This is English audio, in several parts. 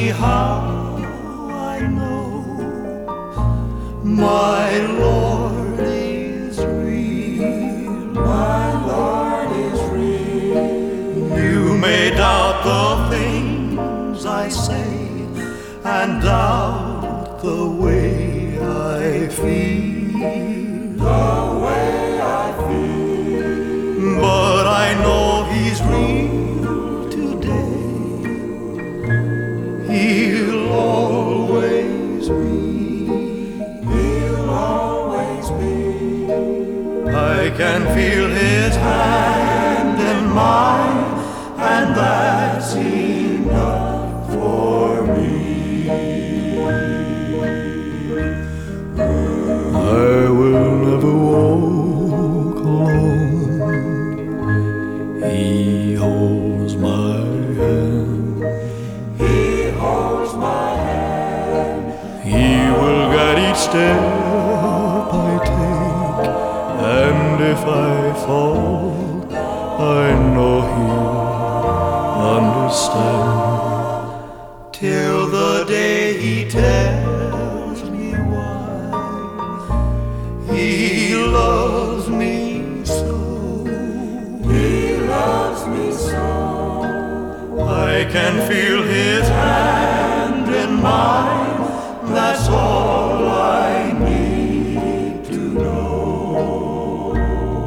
me how I know my Lord is real. My Lord is real. You may doubt the things I say and doubt the way I feel. The way I feel. But I know He's real today. He'll always be. He'll always be. I can feel His hand in mine, and that's enough for me. I will never walk alone. He holds my hand. He holds my hand. He will guide each step I take, and if I fall, I know He'll understand. Till the day He tells me why He loves me so. He loves me so. I can feel His hand in mine. That's all I need to know.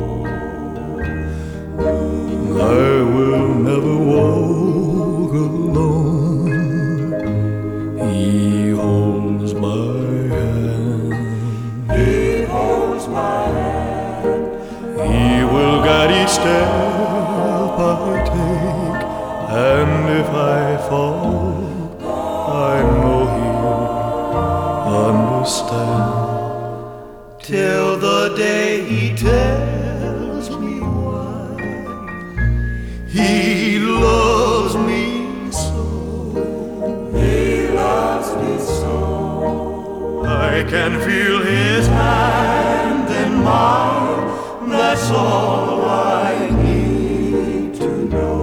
I will never walk alone. He holds my hand. He holds my hand. He will guide each step I take, and if I fall, I know He'll understand. Till the day He tells me why He loves me so. He loves me so. I can feel His hand in mine. That's all I need to know.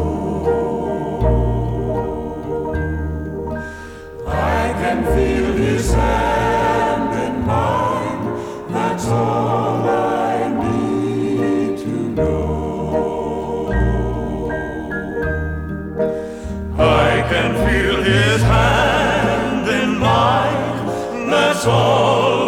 I can feel His hand in mine. That's all I need to know. I can feel His hand in mine. That's all